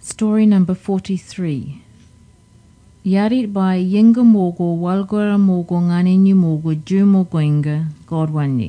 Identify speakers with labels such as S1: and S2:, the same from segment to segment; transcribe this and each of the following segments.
S1: Story number 43. Yarit by Yinga Mogo, Walgora Mogo, Nganini Mogo, Jumo Goinga, Godwani.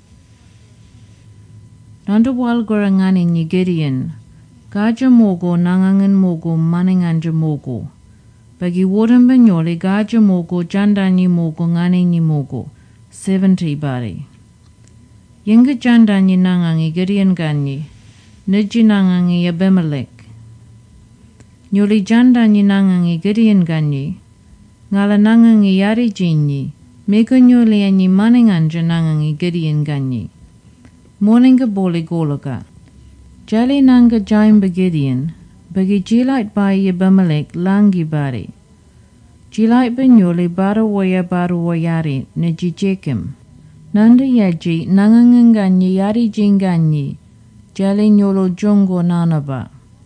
S1: Nanda Walgora Nganini Gideon, Gaja Mogo, Nangangan Mogo, Maninganja Mogo. Bagi Warden Banyoli, Gaja Mogo, Jandani Mogo, Nganini Mogo, 70 bari. Yinga Jandani Nangangi, Gideon Ganyi, Niji Nangangi, Abimelech. Nyoli jandani nangangi Gideon ganyi, ngala nangangi yari jinyi, meko nyoli anyi maninganja nangangi Gideon ganyi. Morninga boli gologa. Jali nanga jaimba Gideon, bagi jilait bai Abimelech langi bari. Jilait banyoli baru wayari neji jekim. Nanda yaji nangangan ganyi yari jinganyi, jali nyolo jongo nanaba.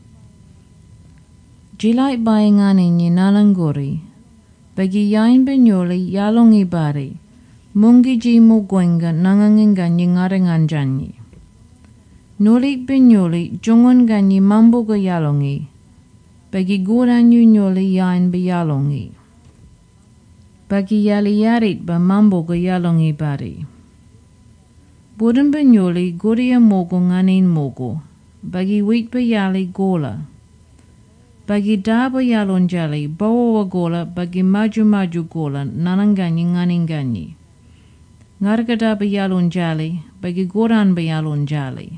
S1: Jilait bayangani ni nalangori, bagi yain benyoli yalongi bari, mungi jimu gwenga nanganginga ni ngarenganjanyi. Nulik benyoli jongon ganyi mamboga yalongi, bagi guranyu nyoli yain beyalongi. Bagi yali yarit ba mamboga yalongi bari. Budin benyoli guria mogo nganin mogo, bagi wit beyali gola. Bagi daba yalon jali, bawa gola, bagi maju gola, nananganyi nganinganyi. Ngarga daba yalon jali, bagi goran bayalon jali.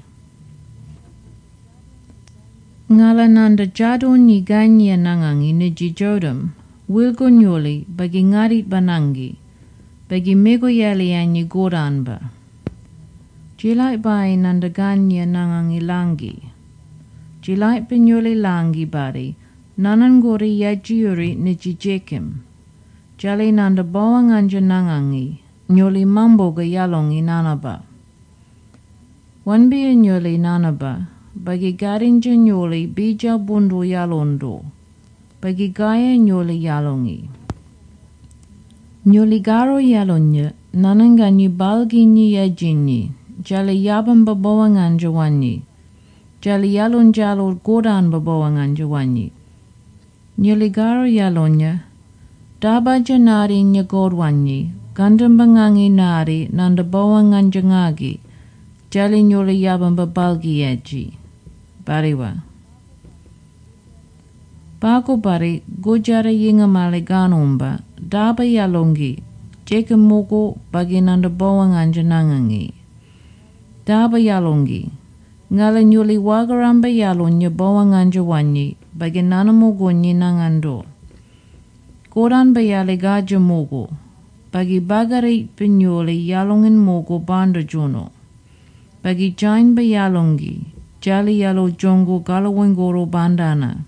S1: Ngala nanda jadon ni ganyi nangangi neji jodam, wilgo nyoli, bagi ngarit banangi, bagi mego yali anyi goran ba. Jilai bai nanda ganyi nangangi langi. Jilait penyoli langi bari, nanangori yajiuri neji jekim. Jali nanda bawang anja nangangi, nyoli mamboga yalongi nanaba. Wanbia nyoli nanaba, bagi garinja nyoli bija bundu yalondo, bagi gaya nyoli yalongi. Nyoli garo yalonya, nananganyi balginyi yajinyi, jali yabamba bawang anja wanyi. Jali yalon jalor godan babawangan jawanyi. Nyeligaro yalonya, daba janari nya godwanyi, gandam bangangi nari nanda bawangan jangagi, jali nyoli yaban babalgi yaji. Bariwa. Bako bari gojara yinga male ganomba, daba yalongi, jeka mogo bagi nanda bawangan janangangi. Daba yalongi. Ngala nyuli wagaramba yalon nya bawangan jawanyi, bagi nana mogo nyi nangando. Koran bayali gaja mogo, bagi bagari penyoli yalongin mogo banda jono. Bagi jain bayalongi, jali yalo jongo galawengoro bandana.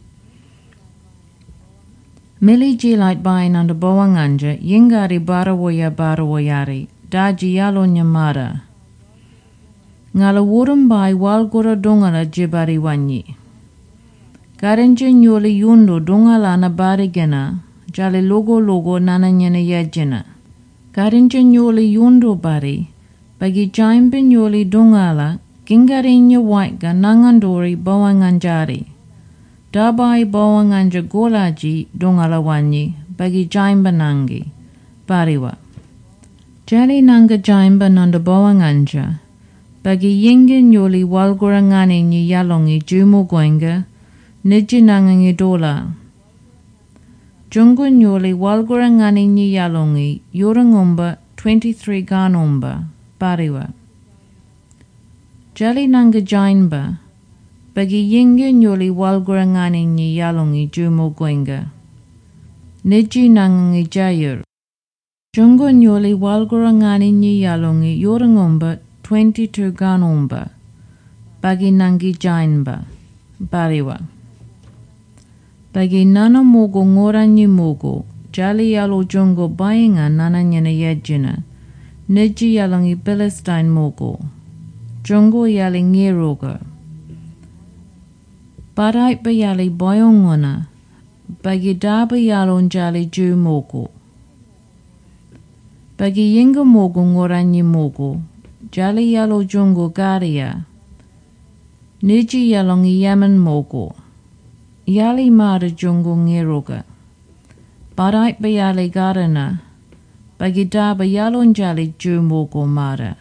S1: Mili jilait bain anda bawanganja, yingari barawayari, daji yalo nyamara. Ngala wurum bai walgora dongala jibari wanyi. Garenje nyoli yundo dongala na bari gena, jali logo nana nyene yajena. Garenje nyoli yundo bari, bagi jaimbe nyoli dongala, gingarinya waiga nangandori bawanganjari. Dabai bawanganja golaji dongala wanyi, bagi jaimba nangi. Bariwa. Jali nanga jaimba nanda bawanganja, bagi yinga nyoli walgora ngani nyi yalongi jumo goinga, niji nangangi dola. Jungo nyoli walgora ngani nyi yalongi, yorangomba 23 ganomba, bariwa. Jali nanga jainba, bagi yinga nyoli walgora ngani nyi yalongi jumo goinga, niji nangangi jayur. Jungo nyoli walgora ngani nyi yalongi, yorangomba 22 ganomba, bagi nangi jainba, bariwa. Bagi nana mogo ngoranyi mogo, jali yalo jongo bayinga nana nyana yajina, neji yalongi Palestine mogo, jongo yali ngeroga. Badait bayali boyongona, bagi daba yalon jali ju mogo. Bagi yinga mogo ngoranyi mogo, jali yalo jongo garia, niji yalongi Yemen mogo, yali mara jungo ngeroga. Barai bayali garana, bagida bayalon jali jumogo mara.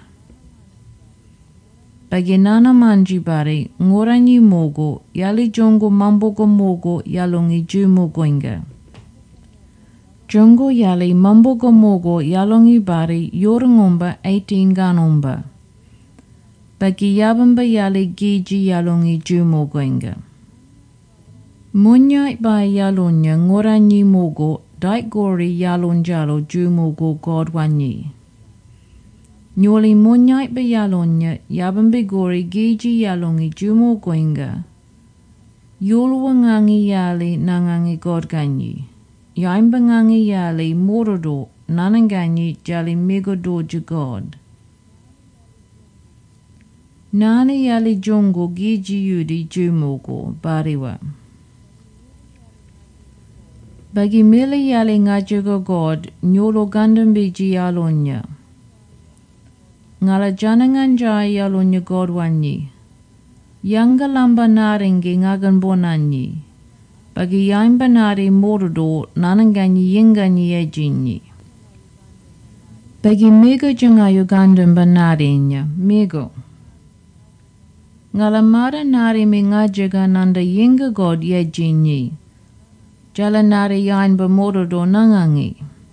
S1: Baginana manji bari ngoranyi mogo yali jongo mambogo mogo yalongi jumogo inga. Jongo yali mambogo mogo yalongi bari yorongomba 18 ganomba. Bagi yabamba yali giji yalongi jumogo inga. Munyai ba yalonya ngoranyi mogo daigori yalon jalo jumogo godwanyi. Nyoli munyai ba yalonya yabamba gori giji yalongi jumogo inga. Yulwa ngangi yali nangangi godganyi. Yaimba ngangi yali morodo nananganyi jali megodo jagod. Nani yali jongo giji yudi jumogo bariwa. Bagi mili yali ngajago god nyolo gandambiji yalonya. Ngala janangan jai yalonya god wanyi. Yanga lamba naringi ngagan bonanyi. Bagi yaimba nari morodo nananganyi yinganyi ejinyi. Bagi mego jangayo gandamba narinya, mego. Ngala mara nari me ngajaga nanda yinga god yejinyi. Jala nari yaimba morodo nangangi.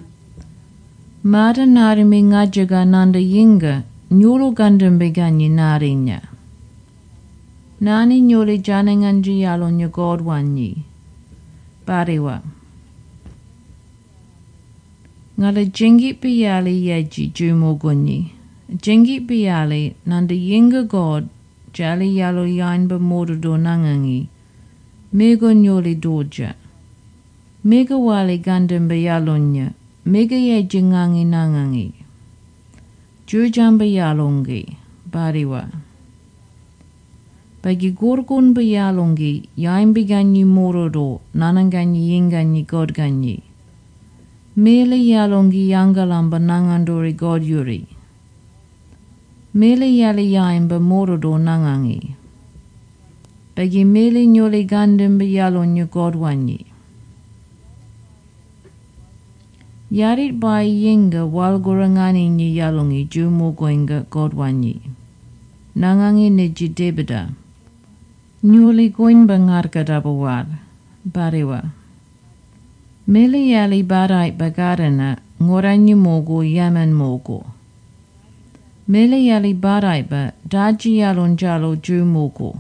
S1: Mara nari me ngajaga nanda yinga nyolo gandamba ganyi narinya. Nani nyoli jananganji yalonya god wanyi. Bariwa. Ngala jingi piyali yeji jumogunyi. Jingi piyali nanda yinga god jali yalo yainba morodo nangangi. Mego nyoli doja. Mega wali gandamba yalonya. Mega yeji ngangi nangangi. Jujamba yalongi. Bariwa. Bagi gorgon bayalongi, yaimbi ganyi morodo, nananganyi yinganyi godganyi. Mele yalongi yangalamba nangandori godyuri. Mele yali yaimba morodo nangangi. Bagi mele nyoli gandimba yalonya godwanyi. Yarit bai yinga walgorangani nyi yalongi jumogoinga godwanyi. Nangangi neji debida. Nyuli goinba ngarga dabawar, bariwa. Mele yali barai bagarana ngoranyi mogo yaman mogo. Mele yali barai ba daji yalon jalo ju mogo.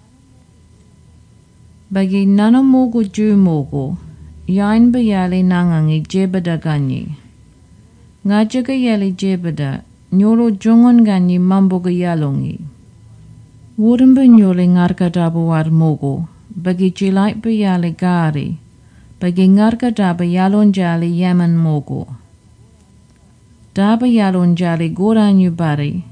S1: Bagi nana mogo ju mogo, yain ba yali nangangi jebada ganyi. Ngajaga yali jebada, nyolo jongon ganyi mamboga yalongi. Wuramba nyoli ngarga dabawar mogo, bagi jilai ba yali gari, bagi ngarga daba yalon jali yaman mogo. Daba yalon jali goranyu bari,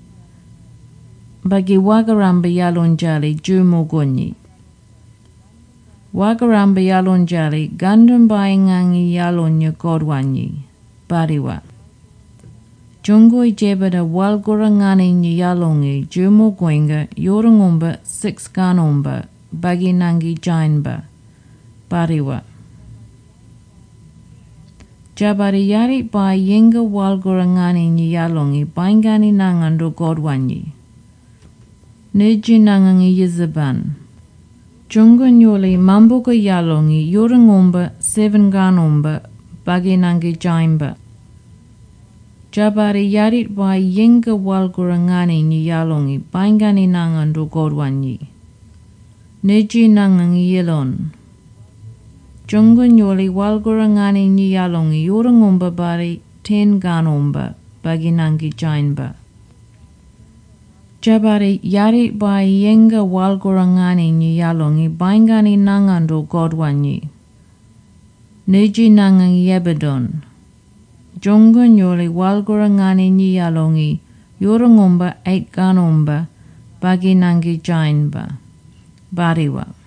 S1: bagi wagaramba yalon jali ju mogonyi. Wagaramba yalon jali gandambai ngangi yalonya godwanyi, bariwa. Jungoi jebada walgorangani nyi yalongi jumo goinga yorongomba 6 ganomba bagi nangi jainba. Bariwa. Jabari yari ba yenga walgorangani nyi yalongi baingani nangando godwanyi. Neji nangangi yizaban. Jungo nyoli mamboga yalongi yorongomba 7 ganomba bagi nangi jainba. Jabari yarit wa yenga walgorangani ni yalongi baingani nangando godwanyi. Neji nangangi yelon. Jungo nyoli walgorangani ni yalongi yorongomba bari 10 ganomba bagi nangi jainba. Jabari yarit wa yenga walgorangani ni yalongi baingani nangando godwanyi. Neji nangangi yebedon. Jongo nyoli walgorangani nyi yalongi yorongomba 8 ganomba bagi nangi jainba. Bariwa.